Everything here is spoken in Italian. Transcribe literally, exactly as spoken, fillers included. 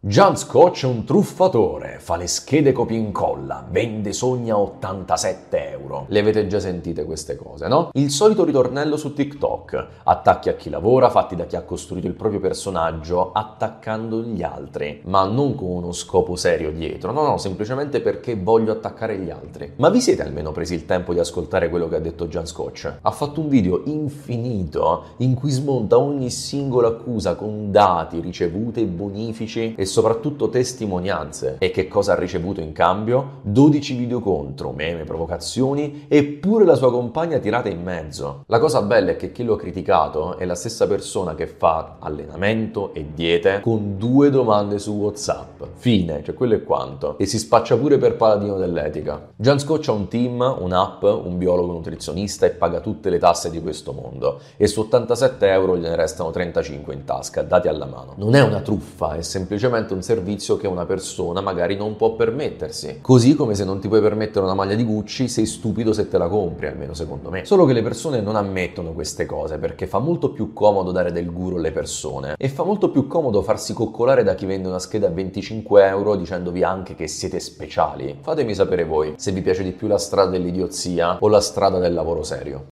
Jan Scotch è un truffatore, fa le schede copia e incolla, vende sogni a ottantasette euro. Le avete già sentite queste cose, no? Il solito ritornello su TikTok, attacchi a chi lavora fatti da chi ha costruito il proprio personaggio attaccando gli altri, ma non con uno scopo serio dietro, no no, semplicemente perché voglio attaccare gli altri. Ma vi siete almeno presi il tempo di ascoltare quello che ha detto Jan Scotch? Ha fatto un video infinito in cui smonta ogni singola accusa con dati, ricevute, bonifici e soprattutto testimonianze. E che cosa ha ricevuto in cambio? dodici video contro, meme, provocazioni e pure la sua compagna tirata in mezzo. La cosa bella è che chi lo ha criticato è la stessa persona che fa allenamento e diete con due domande su WhatsApp. Fine, cioè quello è quanto. E si spaccia pure per paladino dell'etica. Jan Scotch ha un team, un'app, un biologo nutrizionista e paga tutte le tasse di questo mondo. E su ottantasette euro gliene restano trentacinque in tasca, dati alla mano. Non è una truffa, è semplicemente un servizio che una persona magari non può permettersi. Così come se non ti puoi permettere una maglia di Gucci, sei stupido se te la compri, almeno secondo me. Solo che le persone non ammettono queste cose perché fa molto più comodo dare del guru alle persone e fa molto più comodo farsi coccolare da chi vende una scheda a venticinque euro dicendovi anche che siete speciali. Fatemi sapere voi se vi piace di più la strada dell'idiozia o la strada del lavoro serio.